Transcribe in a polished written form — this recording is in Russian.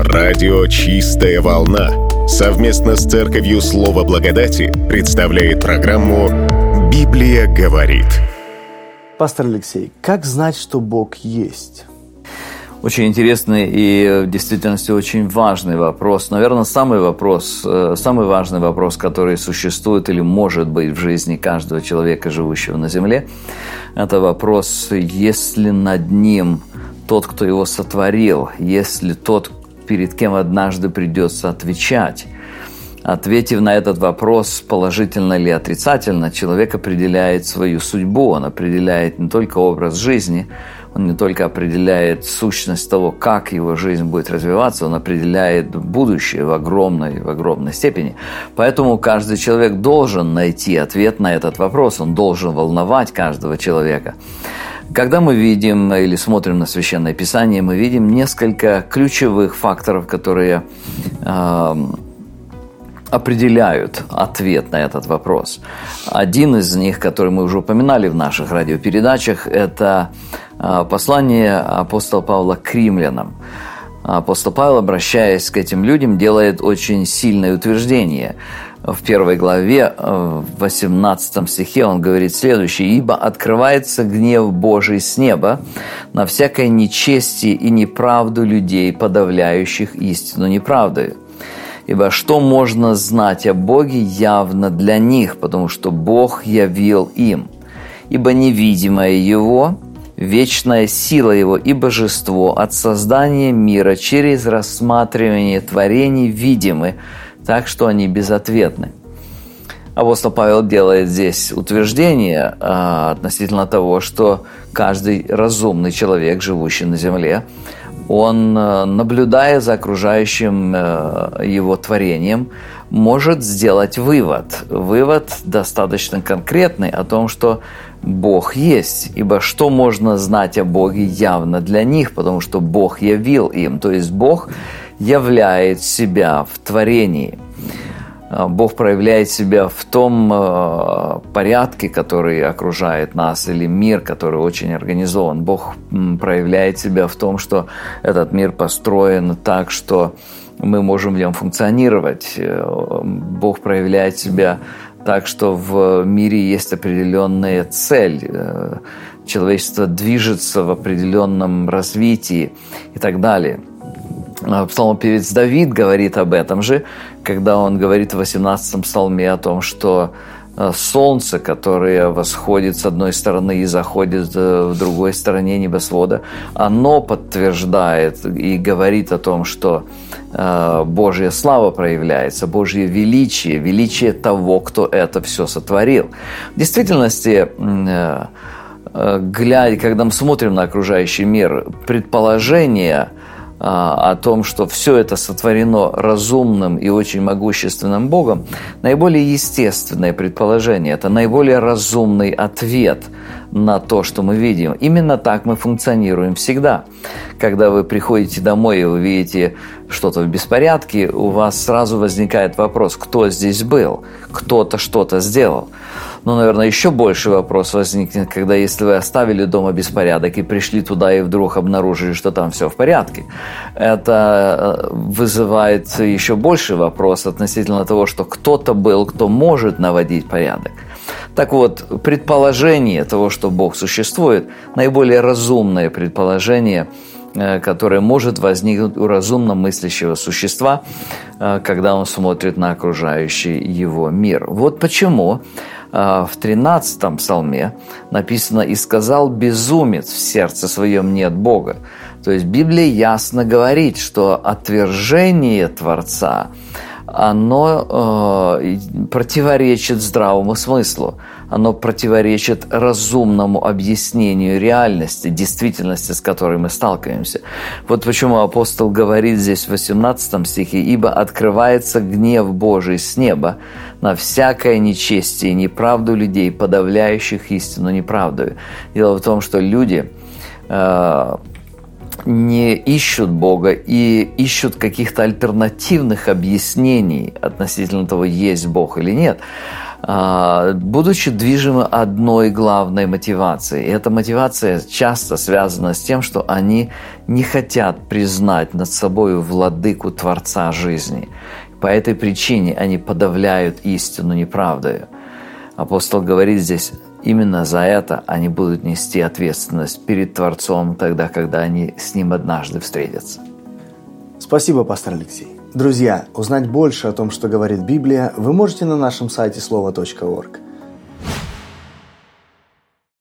Радио «Чистая волна» совместно с Церковью Слова Благодати представляет программу «Библия говорит». Пастор Алексей, как знать, что Бог есть? Очень интересный и в действительности очень важный вопрос. Наверное, самый важный вопрос, который существует или может быть в жизни каждого человека, живущего на земле, это вопрос, есть ли над ним тот, кто его сотворил, есть ли тот, перед кем однажды придется отвечать. Ответив на этот вопрос, положительно или отрицательно, человек определяет свою судьбу, он определяет не только образ жизни, он не только определяет сущность того, как его жизнь будет развиваться, он определяет будущее в огромной степени. Поэтому каждый человек должен найти ответ на этот вопрос, он должен волновать каждого человека. Когда мы видим или смотрим на Священное Писание, мы видим несколько ключевых факторов, которые определяют ответ на этот вопрос. Один из них, который мы уже упоминали в наших радиопередачах, это послание апостола Павла к римлянам. Апостол Павел, обращаясь к этим людям, делает очень сильное утверждение. В 1 главе, в 18 стихе он говорит следующее: «Ибо открывается гнев Божий с неба на всякое нечестие и неправду людей, подавляющих истину неправдою. Ибо что можно знать о Боге явно для них, потому что Бог явил им. Ибо невидимое Его, вечная сила Его и божество от создания мира через рассматривание творений видимы, так что они безответны». Апостол Павел делает здесь утверждение относительно того, что каждый разумный человек, живущий на земле, он, наблюдая за окружающим его творением, может сделать вывод. Вывод достаточно конкретный о том, что Бог есть. Ибо что можно знать о Боге явно для них, потому что Бог явил им. То есть Бог являет себя в творении. Бог проявляет себя в том порядке, который окружает нас, или мир, который очень организован. Бог проявляет себя в том, что этот мир построен так, что мы можем в нем функционировать. Бог проявляет себя так, что в мире есть определенная цель. Человечество движется в определенном развитии и так далее. Псалмопевец Давид говорит об этом же, когда он говорит в 18-м псалме о том, что солнце, которое восходит с одной стороны и заходит в другой стороне небосвода, оно подтверждает и говорит о том, что Божья слава проявляется, Божье величие, величие того, кто это все сотворил. В действительности, глядя, когда мы смотрим на окружающий мир, предположение о том, что все это сотворено разумным и очень могущественным Богом, наиболее естественное предположение, это наиболее разумный ответ на то, что мы видим. Именно так мы функционируем всегда. Когда вы приходите домой и вы видите что-то в беспорядке, у вас сразу возникает вопрос, кто здесь был, кто-то что-то сделал. Но, наверное, еще больше вопрос возникнет, когда если вы оставили дома беспорядок и пришли туда и вдруг обнаружили, что там все в порядке. Это вызывает еще больше вопрос относительно того, что кто-то был, кто может наводить порядок. Так вот, предположение того, что Бог существует, наиболее разумное предположение, которое может возникнуть у разумно мыслящего существа, когда он смотрит на окружающий его мир. Вот почему в 13-м псалме написано: «И сказал безумец в сердце своем нет Бога». То есть Библия ясно говорит, что отвержение Творца, оно противоречит здравому смыслу, оно противоречит разумному объяснению реальности, действительности, с которой мы сталкиваемся. Вот почему апостол говорит здесь в 18 стихе: «Ибо открывается гнев Божий с неба на всякое нечестие и неправду людей, подавляющих истину неправдою». Дело в том, что люди не ищут Бога и ищут каких-то альтернативных объяснений относительно того, есть Бог или нет. будучи движимы одной главной мотивацией. И эта мотивация часто связана с тем, что они не хотят признать над собой владыку Творца жизни. По этой причине они подавляют истину неправдою. Апостол говорит здесь, именно за это они будут нести ответственность перед Творцом тогда, когда они с Ним однажды встретятся. Спасибо, пастор Алексей. Друзья, узнать больше о том, что говорит Библия, вы можете на нашем сайте слово.орг.